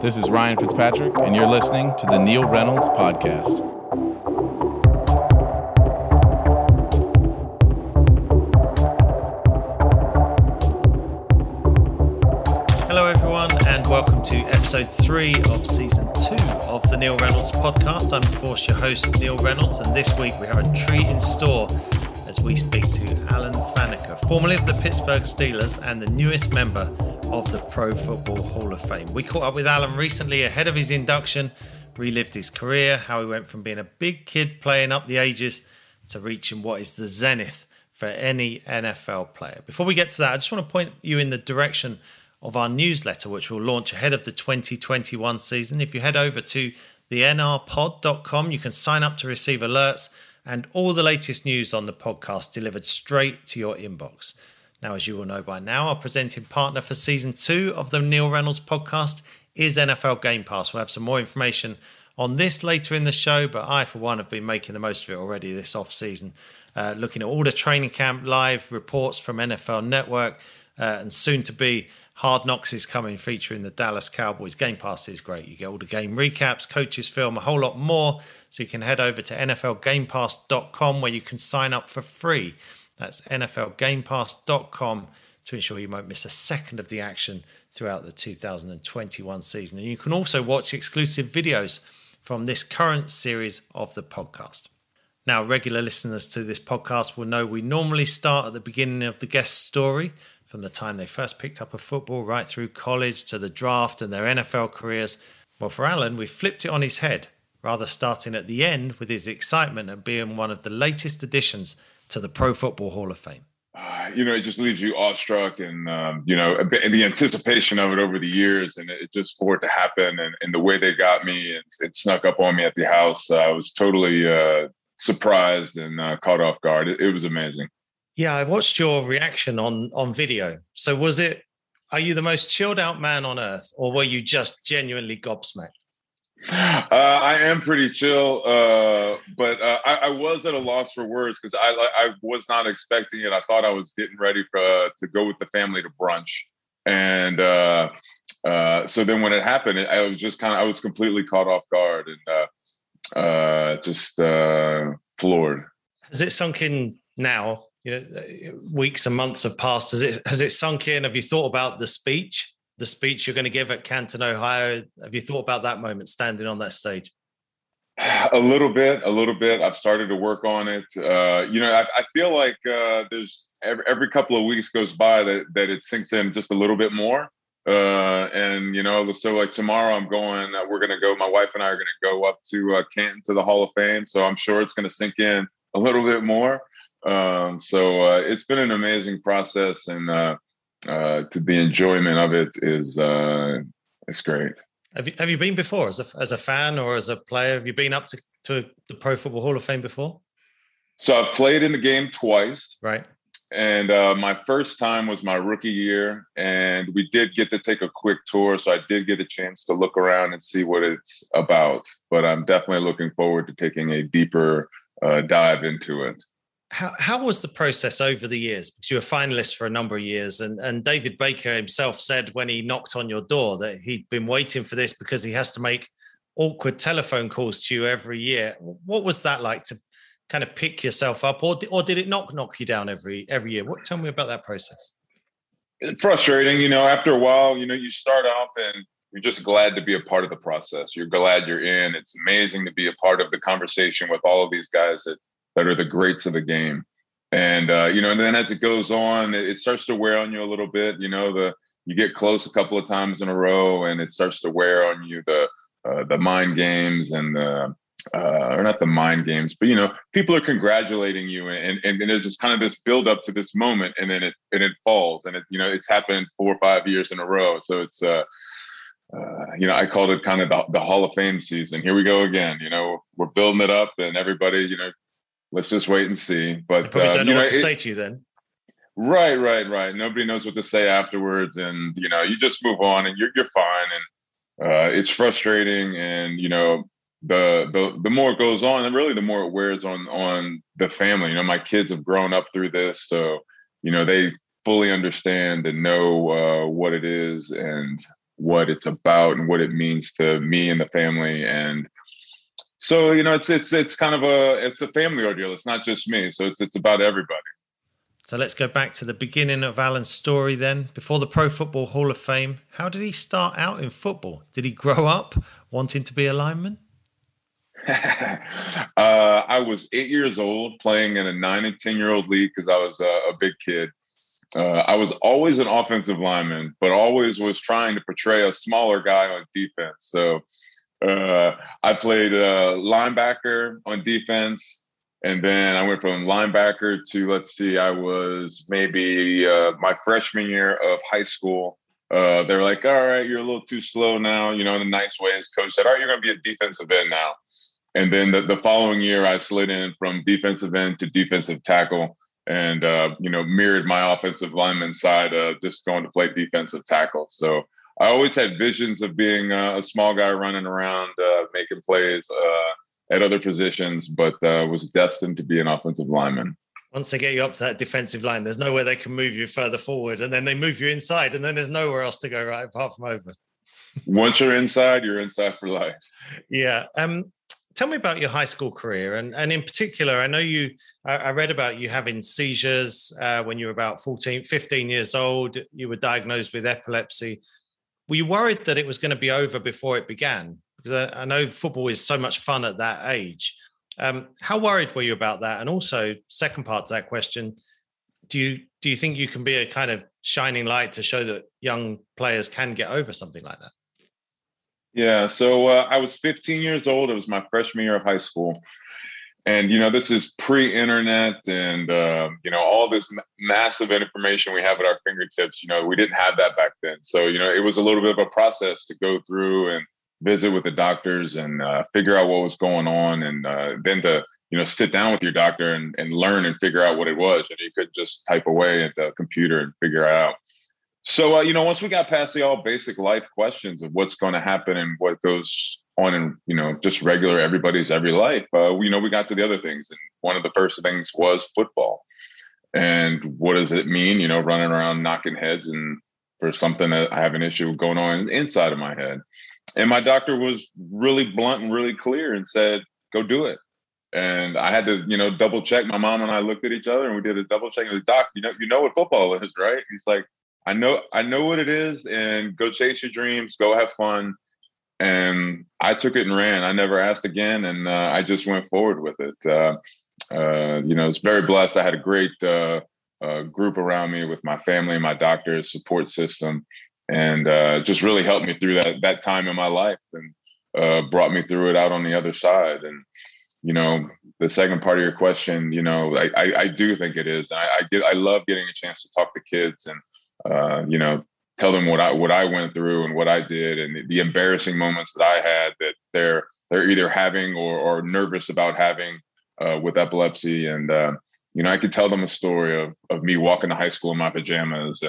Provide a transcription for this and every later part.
This is Ryan Fitzpatrick, and you're listening to the Neil Reynolds Podcast. Hello, everyone, and welcome to episode 3 of season 2 of the Neil Reynolds Podcast. I'm, of course, your host, Neil Reynolds, and this week we have a treat in store as we speak to Alan Faneca, formerly of the Pittsburgh Steelers and the newest member of the Pro Football Hall of Fame. We caught up with Alan recently ahead of his induction, relived his career, how he went from being a big kid playing up the ages to reaching what is the zenith for any NFL player. Before we get to that, I just want to point you in the direction of our newsletter, which will launch ahead of the 2021 season. If you head over to thenrpod.com, you can sign up to receive alerts and all the latest news on the podcast delivered straight to your inbox. Now, as you will know by now, our presenting partner for season 2 of the Neil Reynolds Podcast is NFL Game Pass. We'll have some more information on this later in the show, but I, for one, have been making the most of it already this off-season, looking at all the training camp live reports from NFL Network, and soon to be Hard Knocks is coming, featuring the Dallas Cowboys. Game Pass is great. You get all the game recaps, coaches film, a whole lot more. So you can head over to NFLGamePass.com where you can sign up for free. That's NFLGamePass.com to ensure you won't miss a second of the action throughout the 2021 season. And you can also watch exclusive videos from this current series of the podcast. Now, regular listeners to this podcast will know we normally start at the beginning of the guest story, from the time they first picked up a football right through college to the draft and their NFL careers. Well, for Alan, we flipped it on his head, rather starting at the end with his excitement at being one of the latest additions to the Pro Football Hall of Fame. It just leaves you awestruck and, the anticipation of it over the years, and it just for it to happen and the way they got me and it snuck up on me at the house. I was totally surprised and caught off guard. It was amazing. Yeah, I watched your reaction on video. So are you the most chilled out man on earth, or were you just genuinely gobsmacked? I am pretty chill, but I was at a loss for words because I was not expecting it. I thought I was getting ready to go with the family to brunch, and so then when it happened, I was completely caught off guard and just floored. Has it sunk in now? Weeks and months have passed. Has it sunk in? Have you thought about the speech you're going to give at Canton, Ohio? Have you thought about that moment standing on that stage? A little bit. I've started to work on it. I feel like there's every couple of weeks goes by that it sinks in just a little bit more. So like tomorrow my wife and I are going to go up to Canton to the Hall of Fame. So I'm sure it's going to sink in a little bit more. It's been an amazing process, and the enjoyment of it is it's great. Have you been before as a fan or as a player? Have you been up to the Pro Football Hall of Fame before? So I've played in the game twice, right? And my first time was my rookie year, and we did get to take a quick tour, so I did get a chance to look around and see what it's about. But I'm definitely looking forward to taking a deeper dive into it. How was the process over the years? Because you were a finalist for a number of years, and David Baker himself said when he knocked on your door that he'd been waiting for this because he has to make awkward telephone calls to you every year. What was that like to kind of pick yourself up, or did it knock you down every year? Tell me about that process. It's frustrating, after a while, you start off and you're just glad to be a part of the process. You're glad you're in. It's amazing to be a part of the conversation with all of these guys that are the greats of the game. And, and then as it goes on, it starts to wear on you a little bit. You get close a couple of times in a row and it starts to wear on you, the mind games and or not the mind games, but, people are congratulating you and there's just kind of this build up to this moment and then it falls and it's happened 4 or 5 years in a row. So it's, I called it kind of the Hall of Fame season. Here we go again. We're building it up and everybody, let's just wait and see. But I probably don't know what to say to you then. Right. Nobody knows what to say afterwards, and you just move on, and you're fine. And it's frustrating, and the more it goes on, and really the more it wears on the family. My kids have grown up through this, so they fully understand and know what it is and what it's about and what it means to me and the family. And so, it's kind of it's a family ordeal. It's not just me. So it's about everybody. So let's go back to the beginning of Alan's story then. Before the Pro Football Hall of Fame, how did he start out in football? Did he grow up wanting to be a lineman? I was 8 years old playing in a 9 and 10-year-old league because I was a big kid. I was always an offensive lineman, but always was trying to portray a smaller guy on defense. So I played linebacker on defense. And then I went from linebacker to, I was maybe my freshman year of high school. They were like, all right, you're a little too slow now, in a nice way. As coach said, all right, you're going to be a defensive end now. And then the following year, I slid in from defensive end to defensive tackle and, mirrored my offensive lineman side, just going to play defensive tackle. So I always had visions of being a small guy running around, making plays, at other positions, but was destined to be an offensive lineman. Once they get you up to that defensive line, there's nowhere they can move you further forward, and then they move you inside, and then there's nowhere else to go right apart from over. Once you're inside for life. Yeah. Tell me about your high school career, and in particular, I know I read about you having seizures when you were about 15 years old. You were diagnosed with epilepsy. Were you worried that it was going to be over before it began? Because I know football is so much fun at that age. How worried were you about that? And also, second part to that question, do you think you can be a kind of shining light to show that young players can get over something like that? Yeah, so I was 15 years old. It was my freshman year of high school. And, this is pre-internet and, all this massive information we have at our fingertips. We didn't have that back then. So, it was a little bit of a process to go through and visit with the doctors and figure out what was going on. And then to, sit down with your doctor and learn and figure out what it was. And you could just type away at the computer and figure it out. So, once we got past the all basic life questions of what's going to happen and what goes on in, just regular everybody's every life, we got to the other things. And one of the first things was football. And what does it mean, running around knocking heads and for something that I have an issue going on inside of my head. And my doctor was really blunt and really clear and said, go do it. And I had to, double check. My mom and I looked at each other and we did a double check. And the doc, you know what football is, right? He's like, I know what it is, and go chase your dreams, go have fun. And I took it and ran. I never asked again. And I just went forward with it. It's very blessed. I had a great group around me with my family, my doctor's support system. And just really helped me through that time in my life and brought me through it out on the other side. And, the second part of your question, I do think it is. And I love getting a chance to talk to kids and, tell them what I went through and what I did and the embarrassing moments that I had that they're either having or nervous about having with epilepsy. And, I could tell them a story of me walking to high school in my pajamas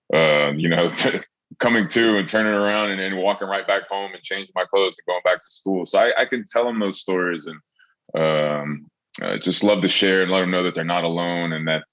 and, coming to and turning around and walking right back home and changing my clothes and going back to school. So I can tell them those stories and just love to share and let them know that they're not alone and that,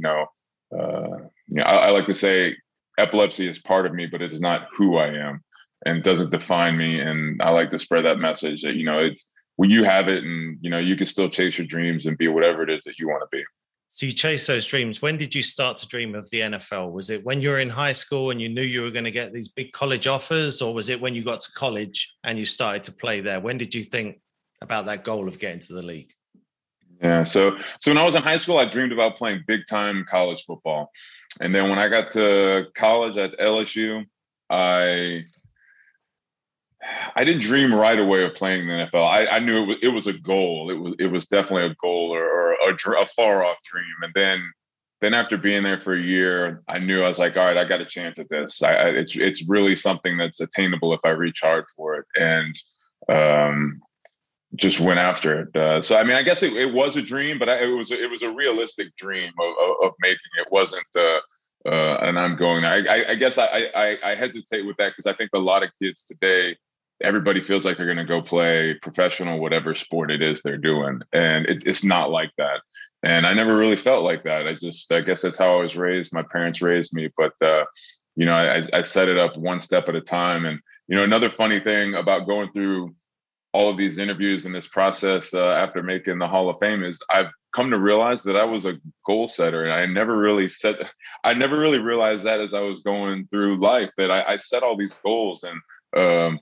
I like to say epilepsy is part of me, but it is not who I am and doesn't define me. And I like to spread that message that, it's when you have it and, you can still chase your dreams and be whatever it is that you want to be. So you chase those dreams. When did you start to dream of the NFL? Was it when you were in high school and you knew you were going to get these big college offers, or was it when you got to college and you started to play there? When did you think about that goal of getting to the league? Yeah. So when I was in high school, I dreamed about playing big time college football. And then when I got to college at LSU, I didn't dream right away of playing in the NFL. I knew it was a goal. It was definitely a goal or a far off dream. And then after being there for a year, I knew I was like, all right, I got a chance at this. It's really something that's attainable if I reach hard for it. And just went after it. So, I guess it was a dream, but it was a realistic dream of making it. Wasn't, and I'm going, I guess I hesitate with that because I think a lot of kids today, everybody feels like they're going to go play professional, whatever sport it is they're doing. And it's not like that. And I never really felt like that. I guess that's how I was raised. My parents raised me, but I set it up one step at a time. And, another funny thing about going through all of these interviews in this process after making the Hall of Fame is I've come to realize that I was a goal setter, and I never really realized that as I was going through life, that I set all these goals and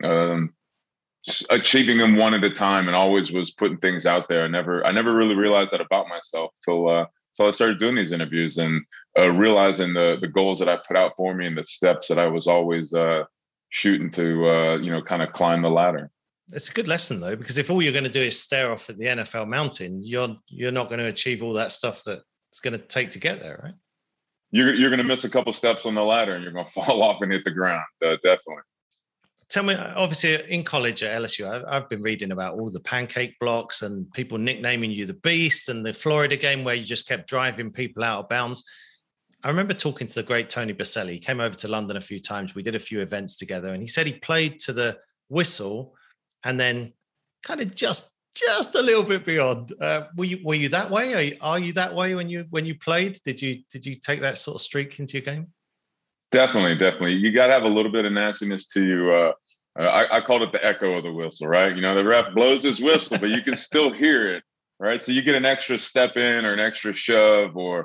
just achieving them one at a time, and always was putting things out there. I never really realized that about myself till I started doing these interviews and realizing the goals that I put out for me and the steps that I was always shooting to kind of climb the ladder. It's a good lesson, though, because if all you're going to do is stare off at the NFL mountain, you're not going to achieve all that stuff that it's going to take to get there, right? You're going to miss a couple steps on the ladder and you're going to fall off and hit the ground. Definitely. Tell me, obviously in college at LSU, I've been reading about all the pancake blocks and people nicknaming you the Beast, and the Florida game where you just kept driving people out of bounds. I remember talking to the great Tony Baselli. He came over to London a few times. We did a few events together, and he said he played to the whistle and then kind of just a little bit beyond. Were you that way? Are you that way when you played? Did you take that sort of streak into your game? Definitely. You got to have a little bit of nastiness to you. I called it the echo of the whistle, right? The ref blows his whistle, but you can still hear it, right? So you get an extra step in or an extra shove, or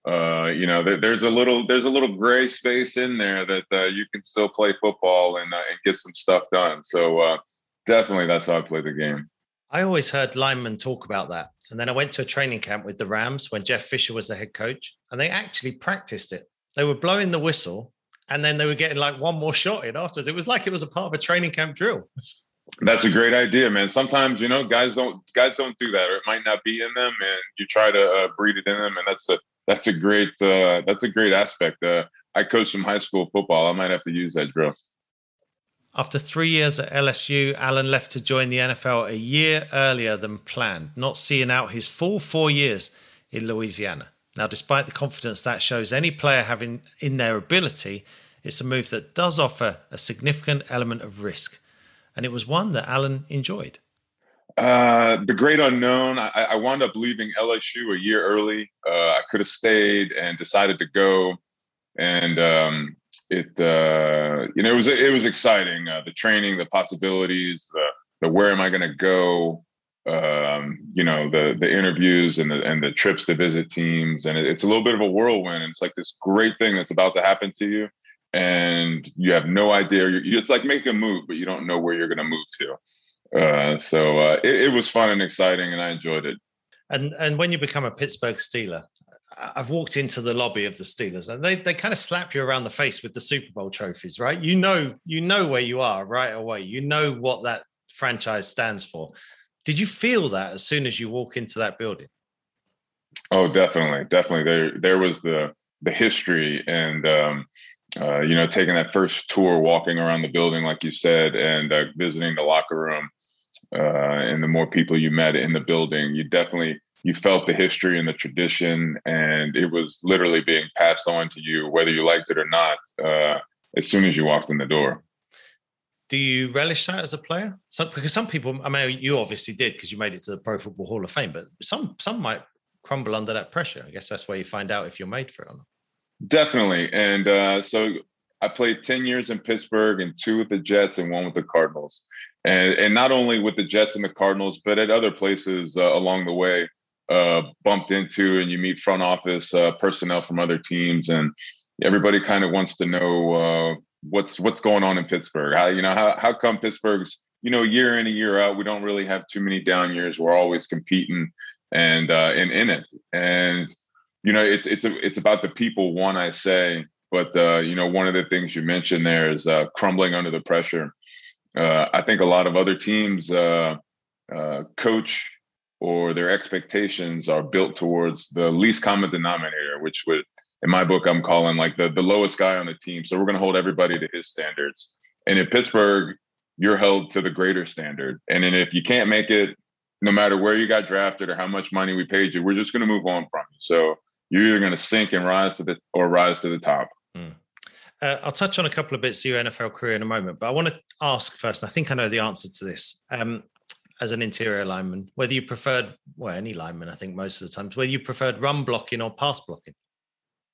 there's a little gray space in there that you can still play football and get some stuff done. So definitely, that's how I play the game. I always heard linemen talk about that. And then I went to a training camp with the Rams when Jeff Fisher was the head coach, and they actually practiced it. They were blowing the whistle, and then they were getting like one more shot in afterwards. It was like it was a part of a training camp drill. That's a great idea, man. Sometimes, guys don't do that, or it might not be in them, and you try to breed it in them. And that's a great aspect. I coached some high school football. I might have to use that drill. After 3 years at LSU, Allen left to join the NFL a year earlier than planned, not seeing out his full 4 years in Louisiana. Now, despite the confidence that shows any player having in their ability, it's a move that does offer a significant element of risk. And it was one that Allen enjoyed. The great unknown. I wound up leaving LSU a year early. I could have stayed and decided to go. And it was exciting. The training, the possibilities, the where am I going to go? The interviews and the trips to visit teams, and it's a little bit of a whirlwind. And it's like this great thing that's about to happen to you, and you have no idea. You just like make a move, but you don't know where you're going to move to. So it was fun and exciting, and I enjoyed it. And when you become a Pittsburgh Steeler, I've walked into the lobby of the Steelers, and they kind of slap you around the face with the Super Bowl trophies, right? You know where you are right away. You know what that franchise stands for. Did you feel that as soon as you walk into that building? Oh, definitely. There was the history, and taking that first tour, walking around the building, like you said, and visiting the locker room, and the more people you met in the building, you felt the history and the tradition, and it was literally being passed on to you, whether you liked it or not, as soon as you walked in the door. Do you relish that as a player? Because some people, I mean, you obviously did because you made it to the Pro Football Hall of Fame, but some might crumble under that pressure. I guess that's where you find out if you're made for it or not. Definitely. And so I played 10 years in Pittsburgh, and 2 with the Jets and 1 with the Cardinals. And not only with the Jets and the Cardinals, but at other places along the way, bumped into, and you meet front office personnel from other teams, and everybody kind of wants to know what's going on in Pittsburgh. How come Pittsburgh's year in and year out, we don't really have too many down years. We're always competing and in it. And it's about the people, one, I say, but one of the things you mentioned there is crumbling under the pressure. I think a lot of other teams coach, or their expectations are built towards the least common denominator, which would, in my book, I'm calling like the lowest guy on the team. So we're going to hold everybody to his standards. And in Pittsburgh, you're held to the greater standard. And then if you can't make it, no matter where you got drafted or how much money we paid you, we're just going to move on from you. So you're either going to sink and rise to the top. I'll touch on a couple of bits of your NFL career in a moment, but I want to ask first, and I think I know the answer to this. As an interior lineman, whether you preferred, any lineman, I think most of the times, whether you preferred run blocking or pass blocking?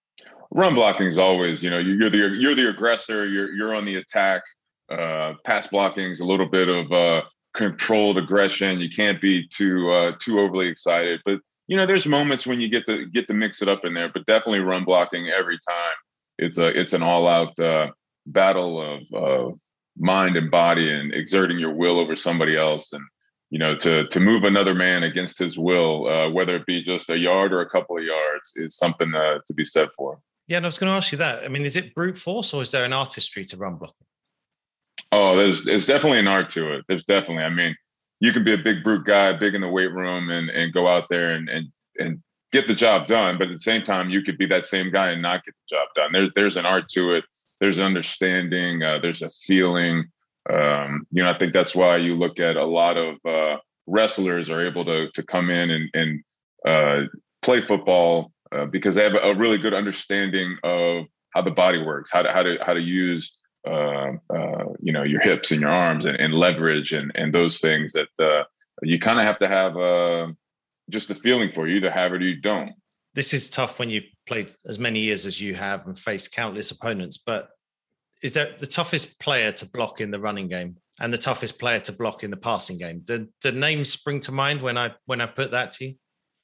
Run blocking is always, you're the aggressor. You're on the attack. Pass blocking is a little bit of controlled aggression. You can't be too overly excited, but there's moments when you get to mix it up in there. But definitely run blocking every time. It's an all out battle of mind and body and exerting your will over somebody else, and to move another man against his will, whether it be just a yard or a couple of yards, is something to be said for. Yeah, and I was going to ask you that. I mean, is it brute force or is there an artistry to run blocking? Oh, there's definitely an art to it. There's definitely. I mean, you can be a big brute guy, big in the weight room, and go out there and get the job done. But at the same time, you could be that same guy and not get the job done. There's an art to it. There's an understanding. There's a feeling. I think that's why you look at a lot of wrestlers are able to come in and play football because they have a really good understanding of how the body works, how to use your hips and your arms and leverage and those things that you kind of have to have just a feeling for. You either have it or you don't. This is tough when you've played as many years as you have and faced countless opponents, but is there the toughest player to block in the running game and the toughest player to block in the passing game? Did names spring to mind when I put that to you?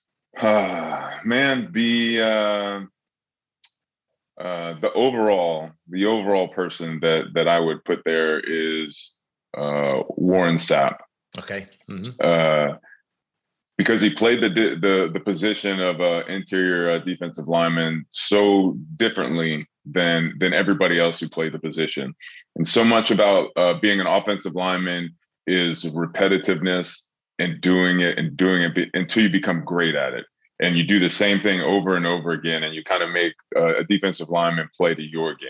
Man, the overall person that I would put there is Warren Sapp. Okay. Mm-hmm. Because he played the position of interior defensive lineman so differently than everybody else who played the position, and so much about being an offensive lineman is repetitiveness and doing it until you become great at it. And you do the same thing over and over again, and you kind of make a defensive lineman play to your game.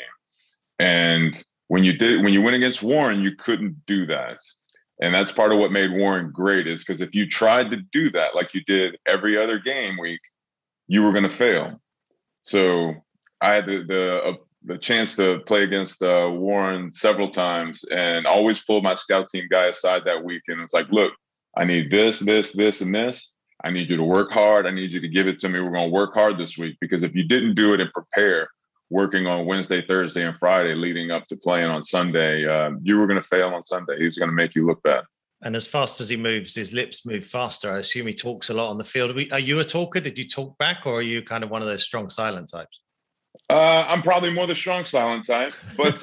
And when you went against Warren, you couldn't do that. And that's part of what made Warren great, is because if you tried to do that like you did every other game week, you were going to fail. So I had the chance to play against Warren several times, and always pulled my scout team guy aside that week. And it's like, look, I need this, and this. I need you to work hard. I need you to give it to me. We're going to work hard this week, because if you didn't do it and prepare, working on Wednesday, Thursday, and Friday leading up to playing on Sunday, you were going to fail on Sunday. He was going to make you look bad. And as fast as he moves, his lips move faster. I assume he talks a lot on the field. Are you a talker? Did you talk back, or are you kind of one of those strong silent types? I'm probably more the strong silent type, but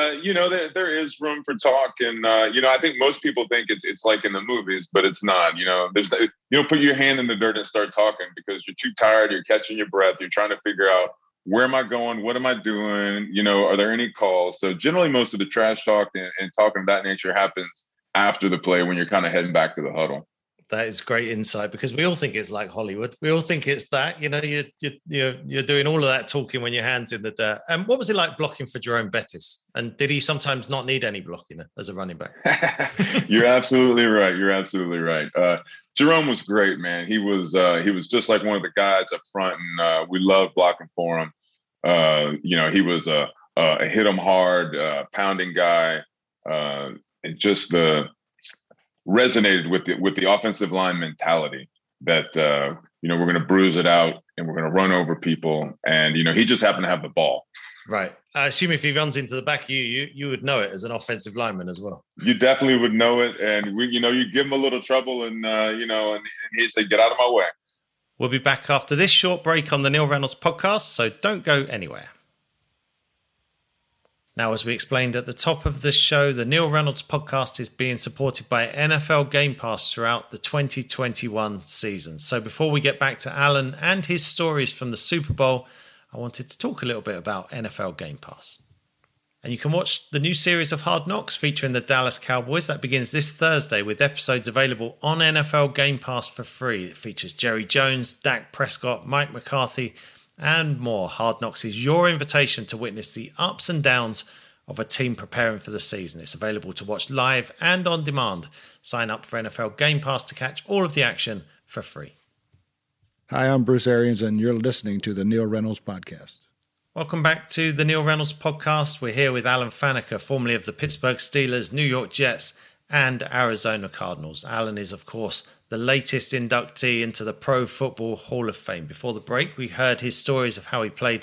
there is room for talk, and I think most people think it's like in the movies, but it's not. You don't put your hand in the dirt and start talking because you're too tired. You're catching your breath. You're trying to figure out, where am I going? What am I doing? Are there any calls? So generally, most of the trash talk and talking of that nature happens after the play when you're kind of heading back to the huddle. That is great insight, because we all think it's like Hollywood. We all think it's that, you're doing all of that talking when your hand's in the dirt. And what was it like blocking for Jerome Bettis? And did he sometimes not need any blocking as a running back? You're absolutely right. Jerome was great, man. He was just like one of the guys up front, and we loved blocking for him. He was a hit him hard, pounding guy, and just resonated with the offensive line mentality that we're going to bruise it out and we're going to run over people, and he just happened to have the ball. Right. I assume if he runs into the back, you would know it as an offensive lineman as well. You definitely would know it, and you give him a little trouble, and and he'd say, "Get out of my way." We'll be back after this short break on the Neil Reynolds podcast, so don't go anywhere. Now, as we explained at the top of the show, the Neil Reynolds podcast is being supported by NFL Game Pass throughout the 2021 season. So before we get back to Alan and his stories from the Super Bowl, I wanted to talk a little bit about NFL Game Pass. And you can watch the new series of Hard Knocks featuring the Dallas Cowboys. That begins this Thursday with episodes available on NFL Game Pass for free. It features Jerry Jones, Dak Prescott, Mike McCarthy, and more. Hard Knocks is your invitation to witness the ups and downs of a team preparing for the season. It's available to watch live and on demand. Sign up for NFL Game Pass to catch all of the action for free. Hi, I'm Bruce Arians, and you're listening to the Neil Reynolds Podcast. Welcome back to the Neil Reynolds Podcast. We're here with Alan Faneca, formerly of the Pittsburgh Steelers, New York Jets, and Arizona Cardinals. Alan is, of course, the latest inductee into the Pro Football Hall of Fame. Before the break, we heard his stories of how he played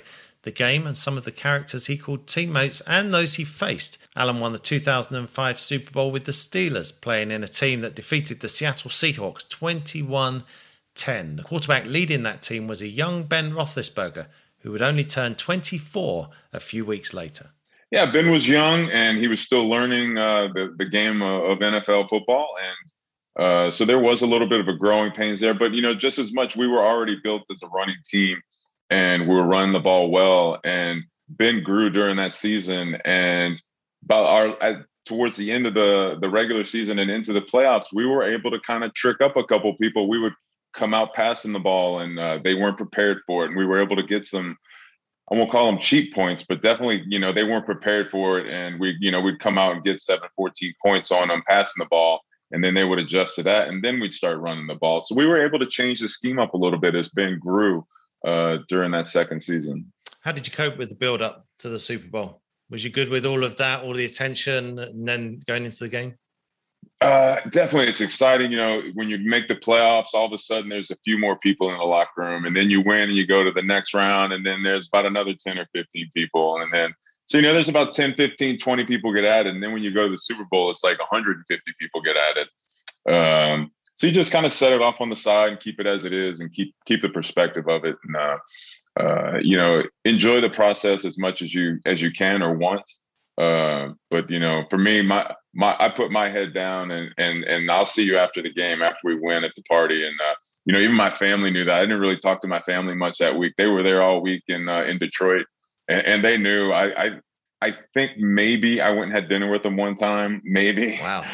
the game and some of the characters he called teammates and those he faced. Alan won the 2005 Super Bowl with the Steelers, playing in a team that defeated the Seattle Seahawks 21-10. The quarterback leading that team was a young Ben Roethlisberger, who would only turn 24 a few weeks later. Yeah, Ben was young and he was still learning the game of NFL football. And so there was a little bit of a growing pains there. But, just as much, we were already built as a running team and we were running the ball well. And Ben grew during that season. And towards the end of the regular season and into the playoffs, we were able to kind of trick up a couple people. We would come out passing the ball and they weren't prepared for it. And we were able to get some, I won't call them cheap points, but definitely, they weren't prepared for it. And we'd come out and get 14 points on them passing the ball, and then they would adjust to that. And then we'd start running the ball. So we were able to change the scheme up a little bit as Ben grew during that second season. How did you cope with the build up to the Super Bowl? Was you good with all of that, all the attention, and then going into the game? Definitely. It's exciting. When you make the playoffs, all of a sudden there's a few more people in the locker room, and then you win and you go to the next round, and then there's about another 10 or 15 people. And then, so, there's about 10, 15, 20 people get added. And then when you go to the Super Bowl, it's like 150 people get added. So you just kind of set it off on the side and keep it as it is and keep the perspective of it. And, enjoy the process as much as you can or want. But for me, I put my head down and I'll see you after the game, after we win at the party. And, even my family knew that. I didn't really talk to my family much that week. They were there all week in Detroit, and they knew. I think maybe I went and had dinner with them one time, maybe. Wow.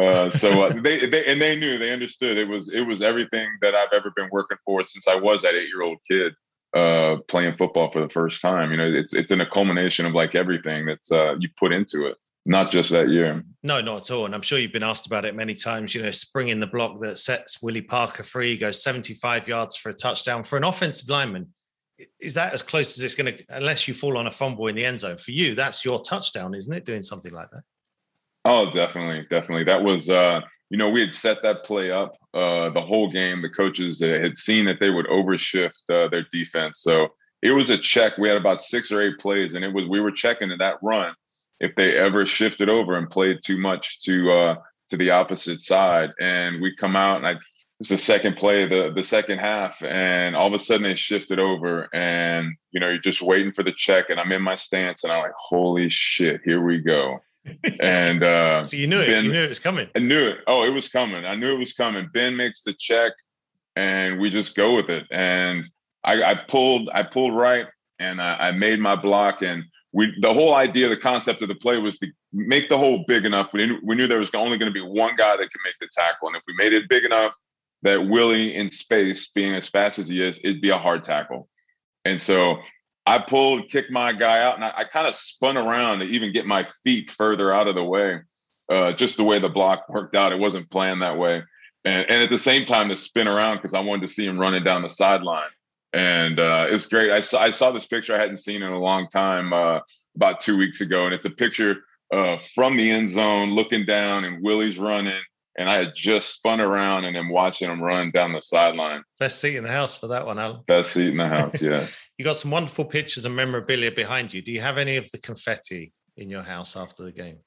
They knew, they understood. It was everything that I've ever been working for since I was that 8-year-old kid. Playing football for the first time. It's in a culmination of like everything that's you put into it, not just that year. No, not at all. And I'm sure you've been asked about it many times. Springing the block that sets Willie Parker free, goes 75 yards for a touchdown for an offensive lineman. Is that as close as it's going to, unless you fall on a fumble in the end zone? For you, that's your touchdown, isn't it? Doing something like that. Oh, definitely. That was, we had set that play up the whole game. The coaches had seen that they would overshift their defense. So it was a check. We had about 6 or 8 plays, and we were checking that run if they ever shifted over and played too much to the opposite side. And we come out, and it's the second play of the second half, and all of a sudden they shifted over, and you're just waiting for the check, and I'm in my stance, and I'm like, holy shit, here we go. And so you knew it. You knew it was coming. I knew it. Oh, it was coming. I knew it was coming. Ben makes the check, and we just go with it. And I pulled right, and I made my block. And the whole idea, the concept of the play was to make the hole big enough. We knew there was only going to be one guy that could make the tackle, and if we made it big enough that Willie in space, being as fast as he is, it'd be a hard tackle. And so I kicked my guy out, and I kind of spun around to even get my feet further out of the way. Just the way the block worked out, it wasn't planned that way. And at the same time to spin around because I wanted to see him running down the sideline. And it's great. I saw this picture I hadn't seen in a long time about 2 weeks ago. And it's a picture from the end zone looking down, and Willie's running. And I had just spun around and then watching him run down the sideline. Best seat in the house for that one, Alan. Best seat in the house, yes. You got some wonderful pictures and memorabilia behind you. Do you have any of the confetti in your house after the game?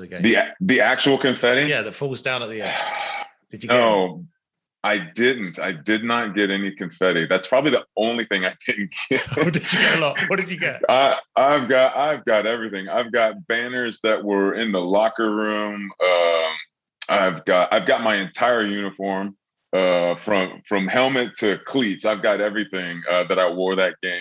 The actual confetti? Yeah, that falls down at the end. Did you get No, I didn't. I did not get any confetti. That's probably the only thing I didn't get. Did you get a lot? What did you get? I've got everything. I've got banners that were in the locker room. I've got my entire uniform from helmet to cleats. I've got everything that I wore that game,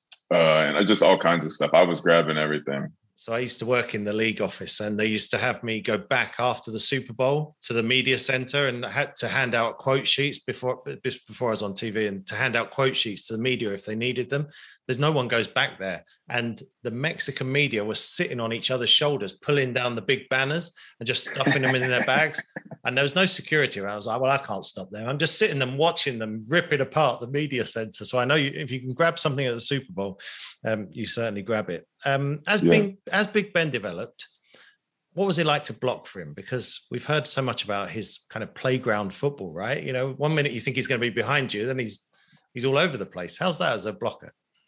and just all kinds of stuff. I was grabbing everything. So I used to work in the league office, and they used to have me go back after the Super Bowl to the media center, and I had to hand out quote sheets before I was on TV, and to hand out quote sheets to the media if they needed them. There's no one goes back there. And the Mexican media was sitting on each other's shoulders, pulling down the big banners and just stuffing them in their bags. And there was no security around. I was like, well, I can't stop there. I'm just sitting them, watching them ripping apart the media center. So I know if you can grab something at the Super Bowl, you certainly grab it. As Big Ben developed, what was it like to block for him? Because we've heard so much about his kind of playground football, right? 1 minute you think he's going to be behind you, then he's all over the place. How's that as a blocker?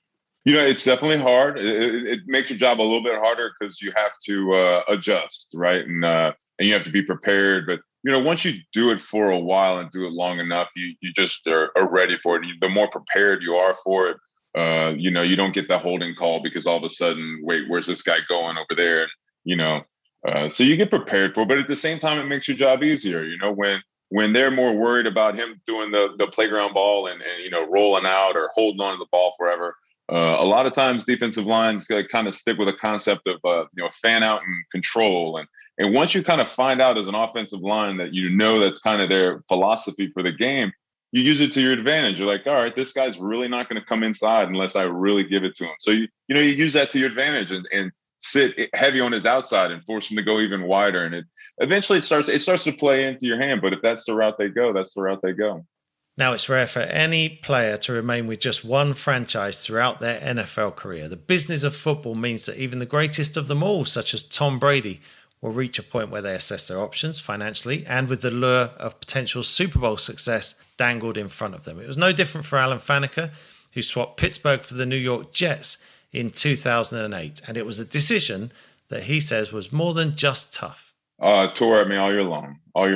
It's definitely hard. It makes your job a little bit harder because you have to adjust, right? And you have to be prepared. But once you do it for a while and do it long enough, you just are ready for it. The more prepared you are for it, you don't get that holding call because all of a sudden, wait, where's this guy going over there? So you get prepared for it. But at the same time, it makes your job easier. When they're more worried about him doing the playground ball and rolling out or holding on to the ball forever. A lot of times defensive lines kind of stick with a concept of, fan out and control. And once you kind of find out as an offensive line that that's kind of their philosophy for the game, you use it to your advantage. You're like, all right, this guy's really not going to come inside unless I really give it to him. So, you use that to your advantage and sit heavy on his outside and force him to go even wider. And eventually it starts to play into your hand. But if that's the route they go, that's the route they go. Now, it's rare for any player to remain with just one franchise throughout their NFL career. The business of football means that even the greatest of them all, such as Tom Brady, will reach a point where they assess their options financially and with the lure of potential Super Bowl success dangled in front of them. It was no different for Alan Faneca, who swapped Pittsburgh for the New York Jets in 2008. And it was a decision that he says was more than just tough. Tore at me all year long.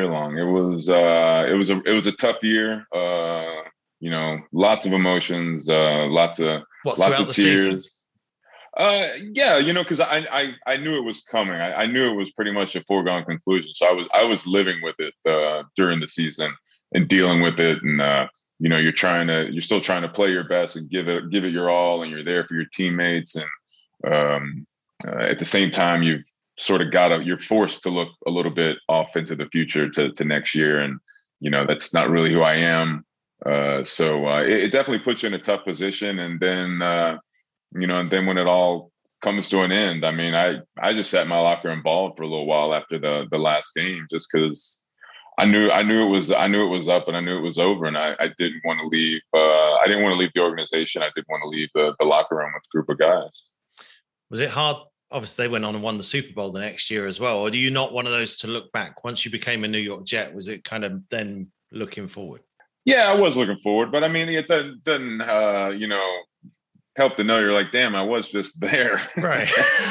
It was a tough year. Lots of emotions, lots of tears. Season? Because I knew it was coming. I knew it was pretty much a foregone conclusion. So I was living with it during the season and dealing with it. And you're still trying to play your best and give it your all, and you're there for your teammates. And at the same time, you've sort of you're forced to look a little bit off into the future to next year. And, that's not really who I am. So it definitely puts you in a tough position. And then, and then when it all comes to an end, I mean, I just sat in my locker and bawled for a little while after the last game, just because I knew it was up and I knew it was over. And I didn't want to leave. I didn't want to leave the organization. I didn't want to leave the locker room with a group of guys. Was it hard? Obviously, they went on and won the Super Bowl the next year as well. Or do you not one of those to look back? Once you became a New York Jet, was it kind of then looking forward? Yeah, I was looking forward. But, I mean, it doesn't help to know you're like, damn, I was just there. Right.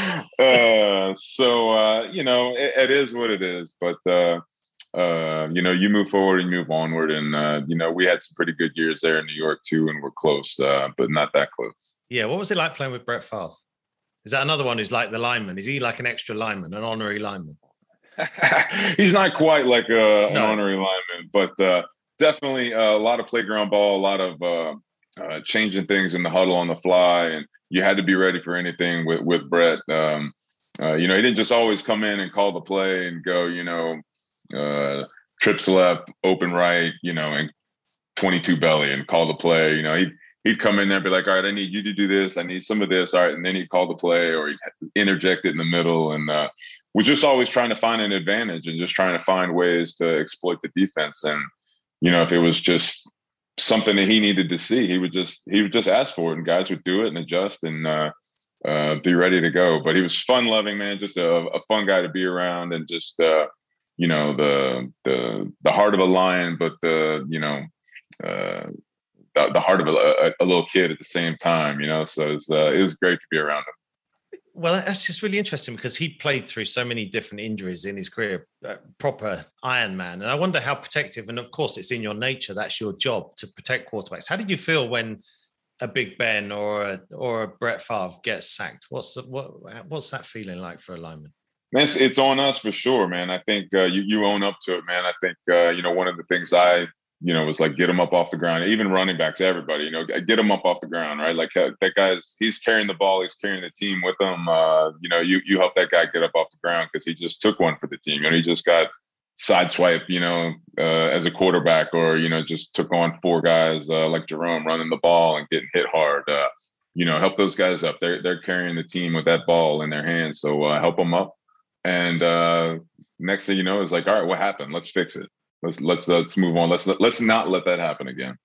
It is what it is. But, you move forward and move onward. And, we had some pretty good years there in New York, too, and we're close, but not that close. Yeah. What was it like playing with Brett Favre? Is that another one who's like the lineman? Is he like an extra lineman, an honorary lineman? He's not quite like an honorary lineman, but definitely a lot of playground ball, a lot of changing things in the huddle on the fly. And you had to be ready for anything with Brett. He didn't just always come in and call the play and go, trips left, open right, and 22 belly and call the play. He'd come in there and be like, all right, I need you to do this. I need some of this. All right. And then he'd call the play or he'd interject it in the middle. And we're just always trying to find an advantage and just trying to find ways to exploit the defense. And, if it was just something that he needed to see, he would just ask for it and guys would do it and adjust and be ready to go. But he was fun loving, man, just a fun guy to be around and just, the heart of a lion, but the heart of a little kid at the same time, so it was great to be around him. Well, that's just really interesting because he played through so many different injuries in his career, proper Iron Man. And I wonder how protective, and of course it's in your nature, that's your job to protect quarterbacks. How did you feel when a Big Ben or a Brett Favre gets sacked? What's that feeling like for a lineman? Man, it's on us for sure, man. I think you own up to it, man. I think, one of the things I was like, get him up off the ground, even running backs, everybody, get him up off the ground, right? Like that he's carrying the ball, he's carrying the team with him. You help that guy get up off the ground because he just took one for the team. He just got sideswiped, as a quarterback or, just took on four guys like Jerome running the ball and getting hit hard. Help those guys up. They're carrying the team with that ball in their hands. So help them up. And next thing you know, it's like, all right, what happened? Let's fix it. Let's move on. Let's not let that happen again.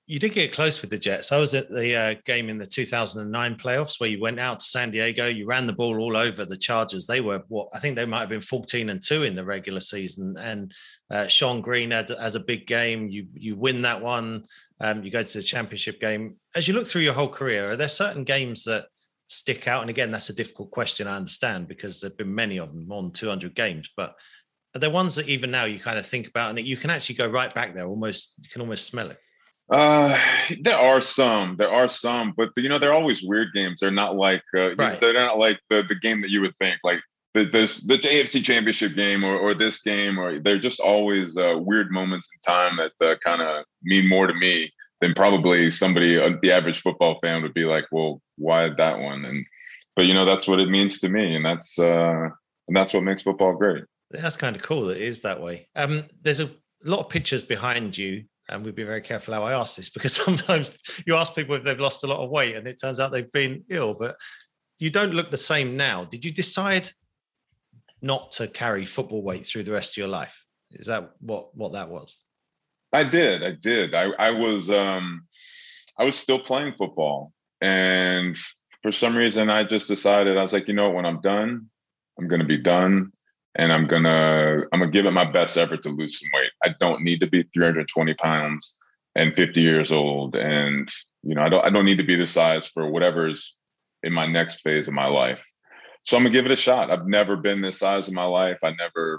You did get close with the Jets. I was at the game in the 2009 playoffs where you went out to San Diego. You ran the ball all over the Chargers. They were I think they might have been 14-2 in the regular season. And Sean Green has a big game. You win that one. You go to the championship game. As you look through your whole career, are there certain games that stick out? And again, that's a difficult question, I understand, because there've been many of them, more than 200 games. But are there ones that even now you kind of think about and you can actually go right back there? You can almost smell it. There are some, but they're always weird games. They're not like right. They're not like the game that you would think, like the AFC Championship game or this game, or they're just always weird moments in time that kind of mean more to me than probably somebody, the average football fan, would be like, well, why that one? But that's what it means to me, and that's what makes football great. That's kind of cool that it is that way. There's a lot of pictures behind you. And we'd be very careful how I ask this, because sometimes you ask people if they've lost a lot of weight and it turns out they've been ill, but you don't look the same now. Did you decide not to carry football weight through the rest of your life? Is that what that was? I did. I was still playing football. And for some reason, I just decided, I was like, when I'm done, I'm going to be done. And I'm gonna give it my best effort to lose some weight. I don't need to be 320 pounds and 50 years old, and I don't need to be this size for whatever's in my next phase of my life. So I'm gonna give it a shot. I've never been this size in my life. I never,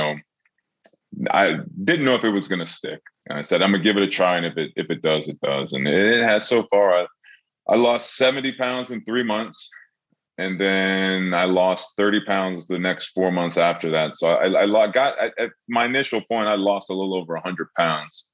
I didn't know if it was gonna stick. And I said I'm gonna give it a try, and if it does, it does. And it has so far. I lost 70 pounds in 3 months. And then I lost 30 pounds the next 4 months after that. So I got at my initial point, I lost a little over 100 pounds.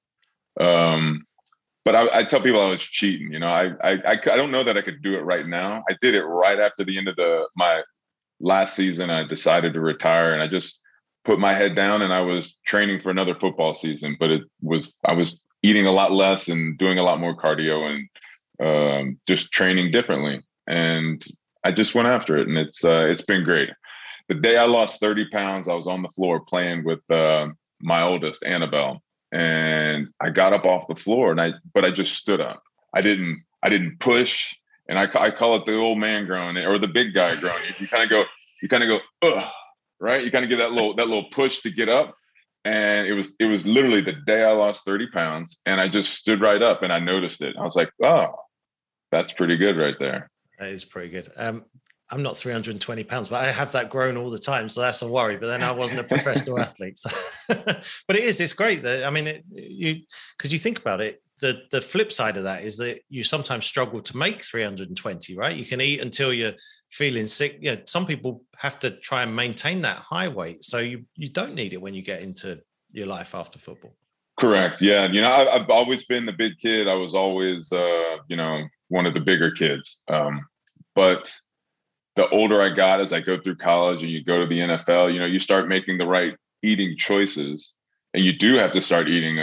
But I tell people I was cheating. I don't know that I could do it right now. I did it right after the end of my last season. I decided to retire, and I just put my head down, and I was training for another football season. But I was eating a lot less and doing a lot more cardio and just training differently. And I just went after it, and it's been great. The day I lost 30 pounds, I was on the floor playing with my oldest, Annabelle, and I got up off the floor, but I just stood up. I didn't push, and I call it the old man groan or the big guy groan. You kind of go, ugh, right? You kind of give that little push to get up, and it was literally the day I lost 30 pounds, and I just stood right up, and I noticed it. I was like, oh, that's pretty good right there. That is pretty good. I'm not 320 pounds, but I have that grown all the time. So that's a worry. But then I wasn't a professional athlete. So but it's great that, because you think about it, the flip side of that is that you sometimes struggle to make 320, right? You can eat until you're feeling sick. Some people have to try and maintain that high weight. So you don't need it when you get into your life after football. Correct. Yeah. I've always been the big kid. I was always, one of the bigger kids. But the older I got, as I go through college and you go to the NFL, you start making the right eating choices, and you do have to start eating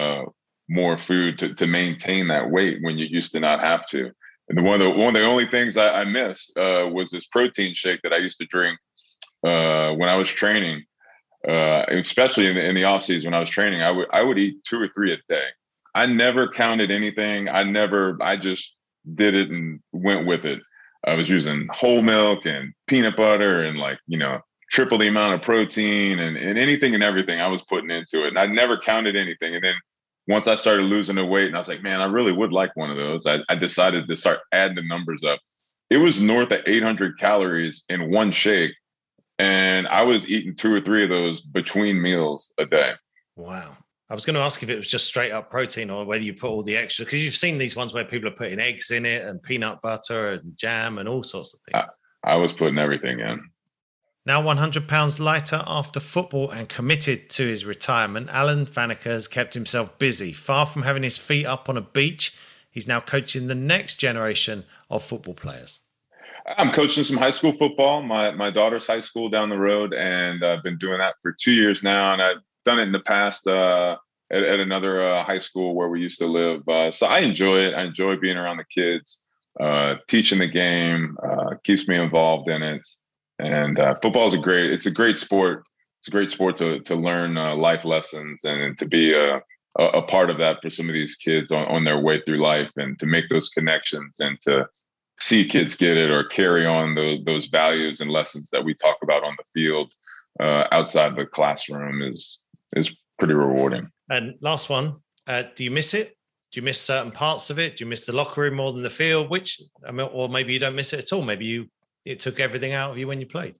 more food to maintain that weight when you used to not have to. And one of the only things I missed was this protein shake that I used to drink when I was training, especially in the off season when I was training. I would eat 2 or 3 a day. I never counted anything. I just did it and went with it. I was using whole milk and peanut butter and triple the amount of protein and anything and everything I was putting into it. And I never counted anything. And then once I started losing the weight, and I was like, man, I really would like one of those. I decided to start adding the numbers up. It was north of 800 calories in one shake. And I was eating 2 or 3 of those between meals a day. Wow. I was going to ask if it was just straight up protein or whether you put all the extra, because you've seen these ones where people are putting eggs in it and peanut butter and jam and all sorts of things. I was putting everything in. Now 100 pounds lighter after football and committed to his retirement, Alan Faneca has kept himself busy. Far from having his feet up on a beach, he's now coaching the next generation of football players. I'm coaching some high school football, my daughter's high school down the road, and I've been doing that for 2 years now, and I've done it in the past at another high school where we used to live. So I enjoy it. I enjoy being around the kids, teaching the game, keeps me involved in it. And football is a great sport. It's a great sport to learn life lessons and to be a part of that for some of these kids on their way through life, and to make those connections and to see kids get it or carry on those values and lessons that we talk about on the field outside the classroom is pretty rewarding. And last one, do you miss it? Do you miss certain parts of it? Do you miss the locker room more than the field? Or maybe you don't miss it at all. Maybe it took everything out of you when you played.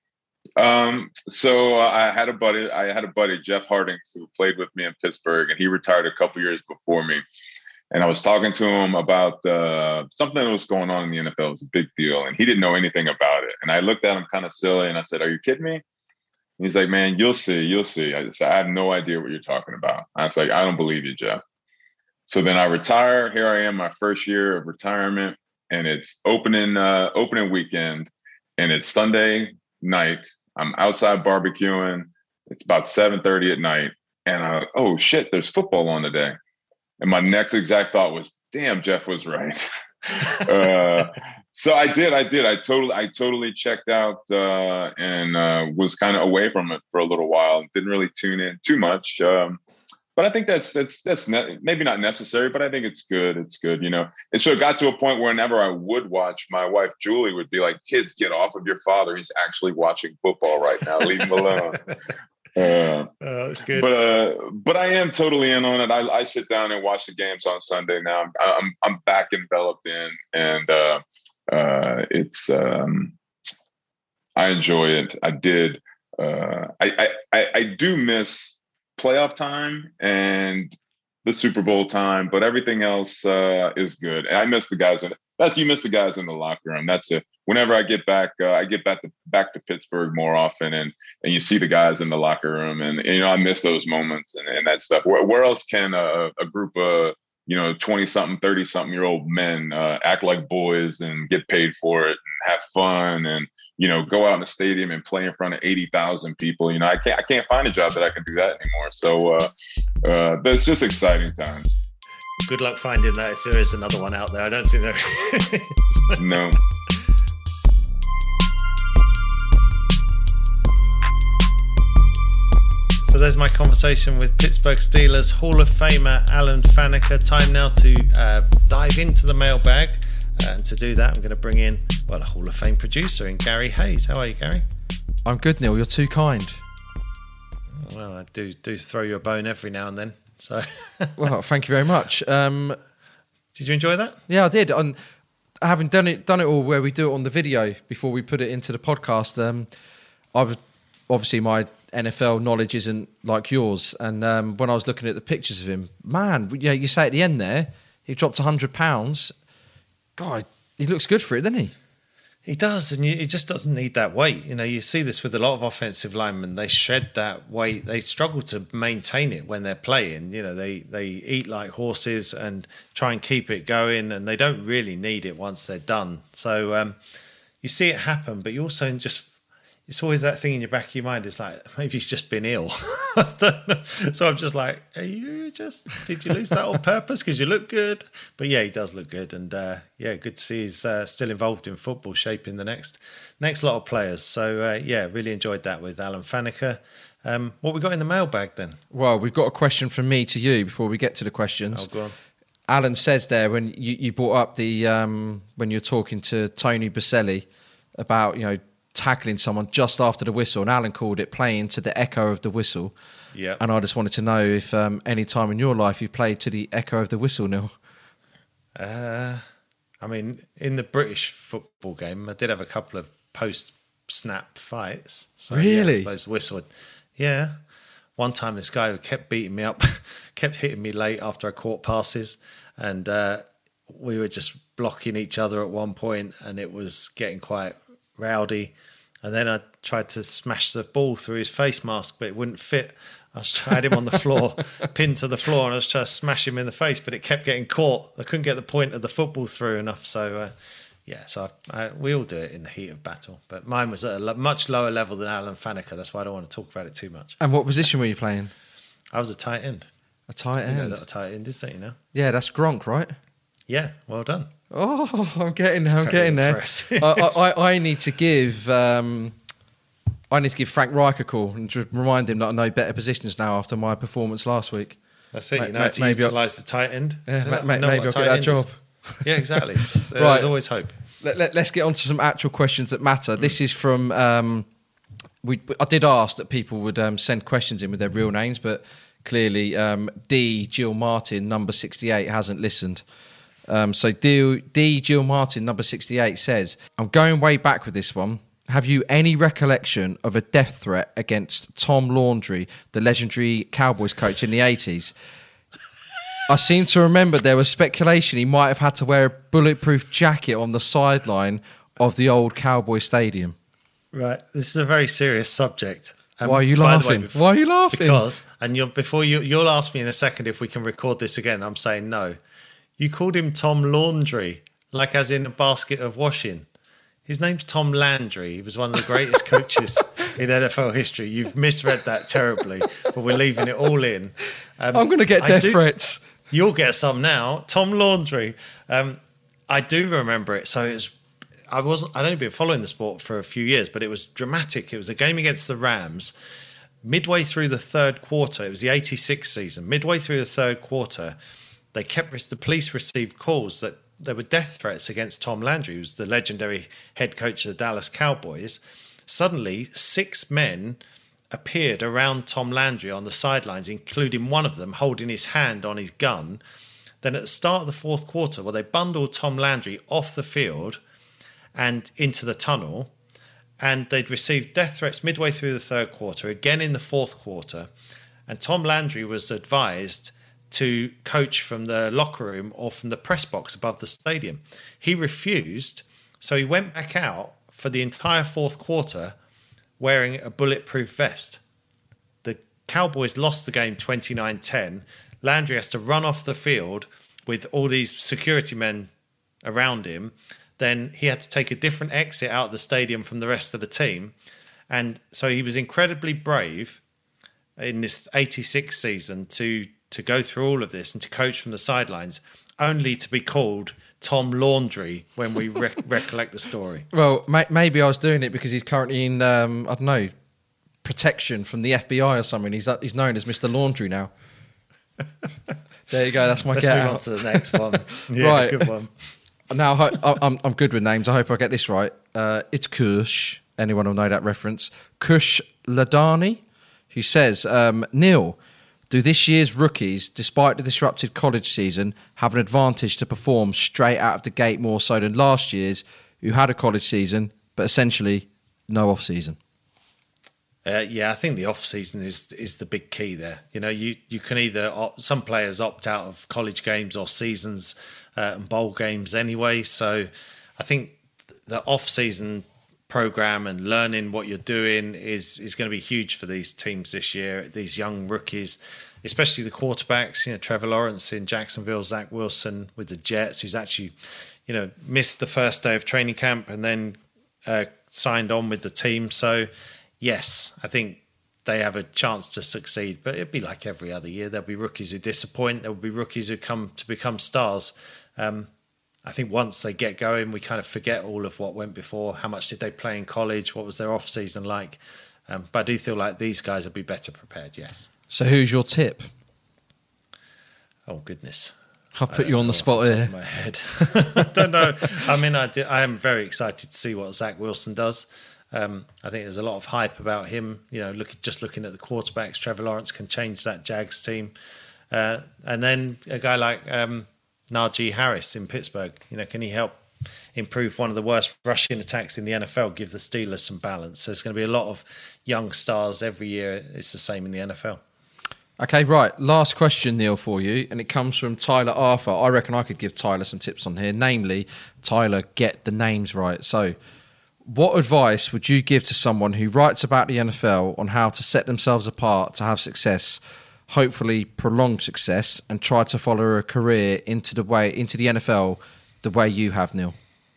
So I had a buddy, Jeff Hardings, who played with me in Pittsburgh, and he retired a couple years before me. And I was talking to him about something that was going on in the NFL. It was a big deal, and he didn't know anything about it. And I looked at him kind of silly, and I said, "Are you kidding me?" And he's like, "Man, you'll see. I said, "I have no idea what you're talking about." I was like, "I don't believe you, Jeff." So then I retire. Here I am, my first year of retirement, and it's opening weekend, and it's Sunday night. I'm outside barbecuing. It's about 7:30 at night, and oh shit, there's football on today. And my next exact thought was, "Damn, Jeff was right." So I did. I totally checked out and was kind of away from it for a little while. Didn't really tune in too much. But I think that's maybe not necessary, but I think it's good. It's good, you know. And so it got to a point where whenever I would watch, my wife, Julie, would be like, "Kids, get off of your father. He's actually watching football right now. Leave him alone." That's good. But I am totally in on it. I sit down and watch the games on Sunday now. I'm back enveloped in, and it's I enjoy it. I did. I do miss playoff time and the Super Bowl time, but everything else is good. And I miss the guys you miss the guys in the locker room. That's it. Whenever I get back to Pittsburgh more often, and you see the guys in the locker room, and you know, I miss those moments and that stuff. Where else can a group of 20-something, 30-something-year-old men act like boys and get paid for it and have fun and go out in the stadium and play in front of 80,000 people? I can't find a job that I can do that anymore. So it's just exciting times. Good luck finding that if there is another one out there. I don't think there is. No. So there's my conversation with Pittsburgh Steelers Hall of Famer Alan Faneca. Time now to dive into the mailbag. And to do that, I'm going to bring in, a Hall of Fame producer in Gary Hayes. How are you, Gary? I'm good, Neil. You're too kind. Well, I do throw you a bone every now and then. So, well, thank you very much. Did you enjoy that? Yeah, I did. Having done it all where we do it on the video before we put it into the podcast, obviously my NFL knowledge isn't like yours. And when I was looking at the pictures of him, man, you say at the end there, he dropped 100 pounds. God, he looks good for it, doesn't he? He does, and he just doesn't need that weight. You see this with a lot of offensive linemen. They shed that weight. They struggle to maintain it when they're playing. They eat like horses and try and keep it going, and they don't really need it once they're done. So you see it happen, but you also it's always that thing in your back of your mind. It's like, maybe he's just been ill. So I'm just like, did you lose that on purpose? Because you look good. But yeah, he does look good. And good to see he's still involved in football, shaping the next lot of players. So really enjoyed that with Alan Faneca. What we got in the mailbag then? Well, we've got a question from me to you before we get to the questions. Oh, go on. Alan says there, when you brought up the when you're talking to Tony Baselli about, tackling someone just after the whistle, and Alan called it playing to the echo of the whistle. Yeah. And I just wanted to know if any time in your life you played to the echo of the whistle, Neil. In the British football game, I did have a couple of post-snap fights. So, really? Yeah, I suppose the whistle. Yeah. One time this guy kept beating me up, kept hitting me late after I caught passes, and we were just blocking each other at one point, and it was getting quite rowdy. And then I tried to smash the ball through his face mask, but it wouldn't fit. I had him on the floor, pinned to the floor, and I was trying to smash him in the face, but it kept getting caught. I couldn't get the point of the football through enough. So, we all do it in the heat of battle. But mine was at a much lower level than Alan Faneca. That's why I don't want to talk about it too much. And what position were you playing? I was a tight end. A tight end? You know that a tight end is, don't you know? Yeah, that's Gronk, right? Yeah, well done. Oh, I'm getting there. I need to give Frank Reich a call and just remind him that I know better positions now after my performance last week. That's it. You know how to utilise the tight end. Yeah, so maybe I'll get that job. Yeah, exactly. So Right. There's always hope. Let's get on to some actual questions that matter. This is from... I did ask that people would send questions in with their real names, but clearly D. Jill Martin, number 68, hasn't listened. So D. Jill Martin, number 68, says, I'm going way back with this one. Have you any recollection of a death threat against Tom Laundrie, the legendary Cowboys coach in the 80s? I seem to remember there was speculation he might have had to wear a bulletproof jacket on the sideline of the old Cowboy Stadium. Right. This is a very serious subject. Why are you laughing? Why are you laughing? Because, and you'll ask me in a second if we can record this again. I'm saying no. You called him Tom Laundrie, like as in a basket of washing. His name's Tom Landry. He was one of the greatest coaches in NFL history. You've misread that terribly, but we're leaving it all in. I'm going to get death threats. You'll get some now. Tom Laundrie. I do remember it. So I'd only been following the sport for a few years, but it was dramatic. It was a game against the Rams. Midway through the third quarter, it was the 86 season. Midway through the third quarter, the police received calls that there were death threats against Tom Landry, who was the legendary head coach of the Dallas Cowboys. Suddenly, 6 men appeared around Tom Landry on the sidelines, including one of them holding his hand on his gun. Then at the start of the fourth quarter, they bundled Tom Landry off the field and into the tunnel, and they'd received death threats midway through the third quarter, again in the fourth quarter, and Tom Landry was advised to coach from the locker room or from the press box above the stadium. He refused, so he went back out for the entire fourth quarter wearing a bulletproof vest. The Cowboys lost the game 29-10. Landry has to run off the field with all these security men around him. Then he had to take a different exit out of the stadium from the rest of the team. And so he was incredibly brave in this 86 season to go through all of this and to coach from the sidelines, only to be called Tom Laundrie when we recollect the story. Well, maybe I was doing it because he's currently in, I don't know, protection from the FBI or something. He's known as Mr. Laundry now. There you go. That's my Let's get move out. on to the next one. Yeah, Right. Good one. Now, I'm good with names. I hope I get this right. It's Kush. Anyone will know that reference. Kush Ladani, who says, Neil, do this year's rookies, despite the disrupted college season, have an advantage to perform straight out of the gate more so than last year's, who had a college season, but essentially no off-season? Yeah, I think the off-season is the big key there. You know, you can either... Some players opt out of college games or seasons and bowl games anyway. So I think the off-season program and learning what you're doing is going to be huge for these teams this year, these young rookies, especially the quarterbacks. You know, Trevor Lawrence in Jacksonville, Zach Wilson with the Jets, who's actually, you know, missed the first day of training camp and then signed on with the team. So, yes, I think they have a chance to succeed, but it'd be like every other year. There'll be rookies who disappoint. There'll be rookies who come to become stars. I think once they get going, we kind of forget all of what went before. How much did they play in college? What was their off season like? But I do feel like these guys will be better prepared. Yes. So who's your tip? Oh goodness, I'll put you on the spot here. In my head, I don't know. I mean, I am very excited to see what Zach Wilson does. I think there's a lot of hype about him. You know, looking at the quarterbacks, Trevor Lawrence can change that Jags team, and then a guy like Najee Harris in Pittsburgh. You know, can he help improve one of the worst rushing attacks in the NFL? Give the Steelers some balance. So there's going to be a lot of young stars every year. It's the same in the NFL. Okay, right. Last question, Neil, for you, and it comes from Tyler Arthur. I reckon I could give Tyler some tips on here. Namely, Tyler, get the names right. So, what advice would you give to someone who writes about the NFL on how to set themselves apart to have success, hopefully prolonged success, and try to follow a career into the NFL the way you have, Neil?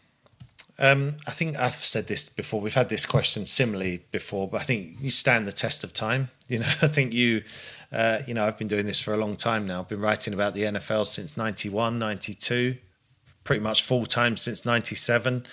I think I've said this before. We've had this question similarly before, but I think you stand the test of time. You know, I think I've been doing this for a long time now. I've been writing about the NFL since 91, 92, pretty much full time since 97.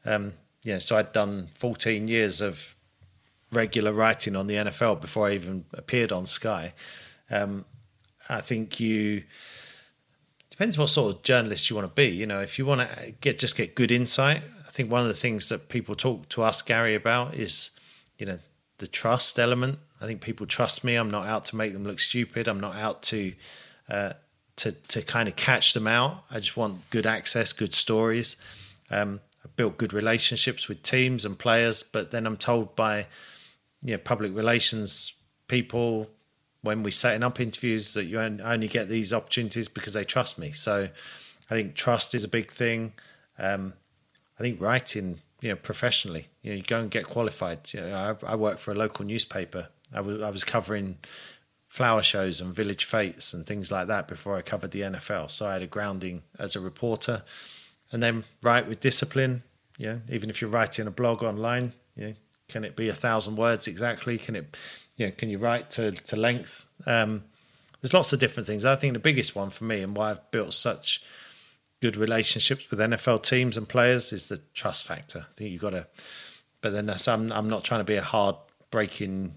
So I'd done 14 years of regular writing on the NFL before I even appeared on Sky. And I think depends what sort of journalist you want to be. You know, if you want to get good insight, I think one of the things that people talk to us, Gary, about is, you know, the trust element. I think people trust me. I'm not out to make them look stupid. I'm not out to kind of catch them out. I just want good access, good stories. I've built good relationships with teams and players, but then I'm told by, you know, public relations people when we're setting up interviews that you only get these opportunities because they trust me. So I think trust is a big thing. I think writing, you know, professionally, you know, you go and get qualified. You know, I work for a local newspaper. I was covering flower shows and village fetes and things like that before I covered the NFL. So I had a grounding as a reporter, and then write with discipline. You know, even if you're writing a blog online, you know, can it be 1,000 words exactly? Can you write to length? There's lots of different things. I think the biggest one for me and why I've built such good relationships with NFL teams and players is the trust factor. I think you've got to, but then I'm not trying to be a hard breaking,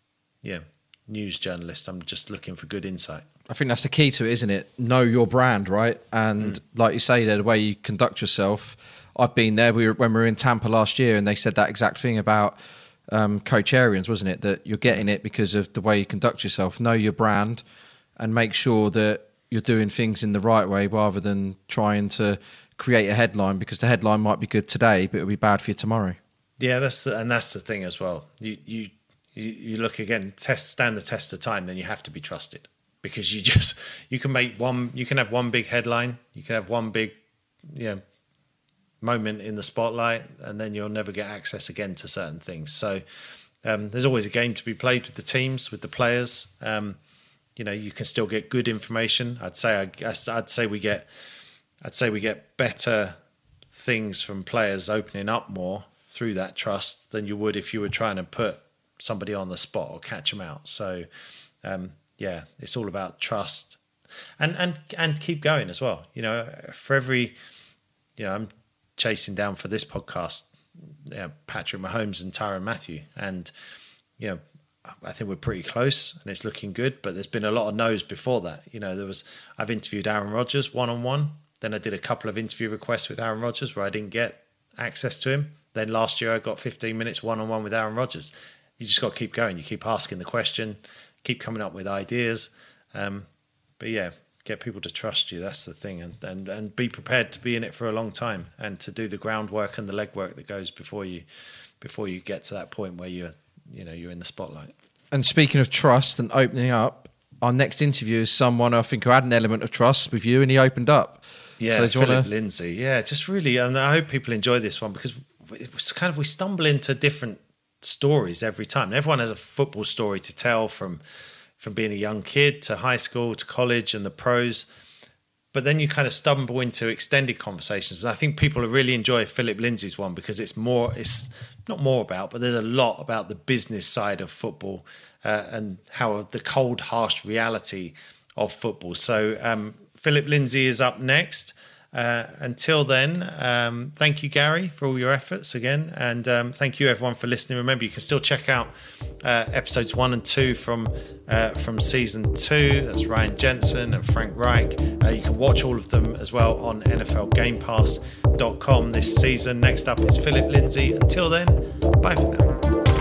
news journalist. I'm just looking for good insight. I think that's the key to it, isn't it? Know your brand, right? And like you say, the way you conduct yourself. I've been there. When we were in Tampa last year, and they said that exact thing about Coach Arians, wasn't it? That you're getting it because of the way you conduct yourself. Know your brand, and make sure that you're doing things in the right way, rather than trying to create a headline, because the headline might be good today, but it'll be bad for you tomorrow. Yeah, that's the thing as well. You look again, stand the test of time, then you have to be trusted, because you can have one big headline, you can have one big, moment in the spotlight, and then you'll never get access again to certain things. So there's always a game to be played with the teams, with the players. You can still get good information. I'd say we get better things from players opening up more through that trust than you would if you were trying to put somebody on the spot or catch them out. So it's all about trust and keep going as well. For every, I'm chasing down for this podcast, Patrick Mahomes and Tyrann Mathieu, and I think we're pretty close and it's looking good, but there's been a lot of no's before that. I've interviewed Aaron Rodgers one-on-one. Then I did a couple of interview requests with Aaron Rodgers where I didn't get access to him. Then last year I got 15 minutes one-on-one with Aaron Rodgers. You just got to keep going. You keep asking the question, keep coming up with ideas. Get people to trust you. That's the thing. And be prepared to be in it for a long time and to do the groundwork and the legwork that goes before you get to that point where you're in the spotlight. And speaking of trust and opening up, our next interview is someone I think who had an element of trust with you, and he opened up. Yeah, so Philip Lindsay. Yeah, just really, I hope people enjoy this one, because it's kind of, we stumble into different stories every time. And everyone has a football story to tell, from being a young kid to high school to college and the pros. But then you kind of stumble into extended conversations. And I think people really enjoy Philip Lindsay's one, because it's not more about, but there's a lot about the business side of football and how the cold, harsh reality of football. So Philip Lindsay is up next. Until then, thank you, Gary, for all your efforts again. And thank you, everyone, for listening. Remember, you can still check out episodes 1 and 2 from season 2. That's Ryan Jensen and Frank Reich. You can watch all of them as well on NFLGamePass.com this season. Next up is Philip Lindsay. Until then, bye for now.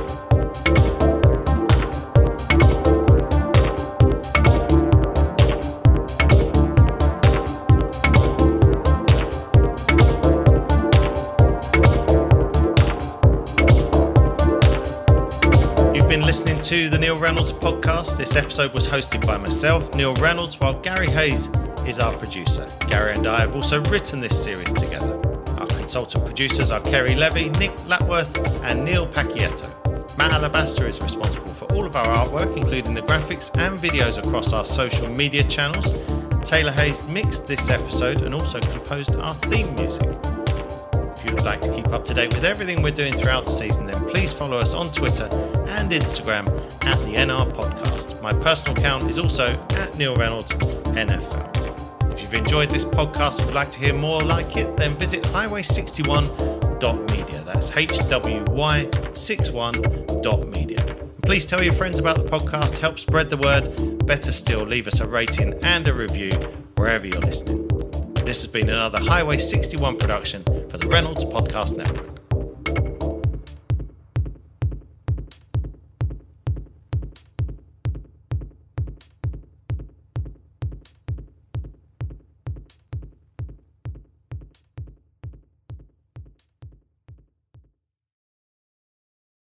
Listening to the Neil Reynolds podcast. This episode was hosted by myself, Neil Reynolds, while Gary Hayes is our producer. Gary and I have also written this series together. Our consultant producers are Kerry Levy, Nick Lapworth and Neil Pacchietto. Matt Alabaster is responsible for all of our artwork, including the graphics and videos across our social media channels. Taylor Hayes mixed this episode and also composed our theme music. If you would like to keep up to date with everything we're doing throughout the season, then please follow us on Twitter and Instagram at the NR Podcast. My personal account is also at Neil Reynolds NFL. If you've enjoyed this podcast and would like to hear more like it, then visit highway61.media. That's HWY61.media. Please tell your friends about the podcast, help spread the word. Better still, leave us a rating and a review wherever you're listening. This has been another Highway 61 production for the Reynolds Podcast Network.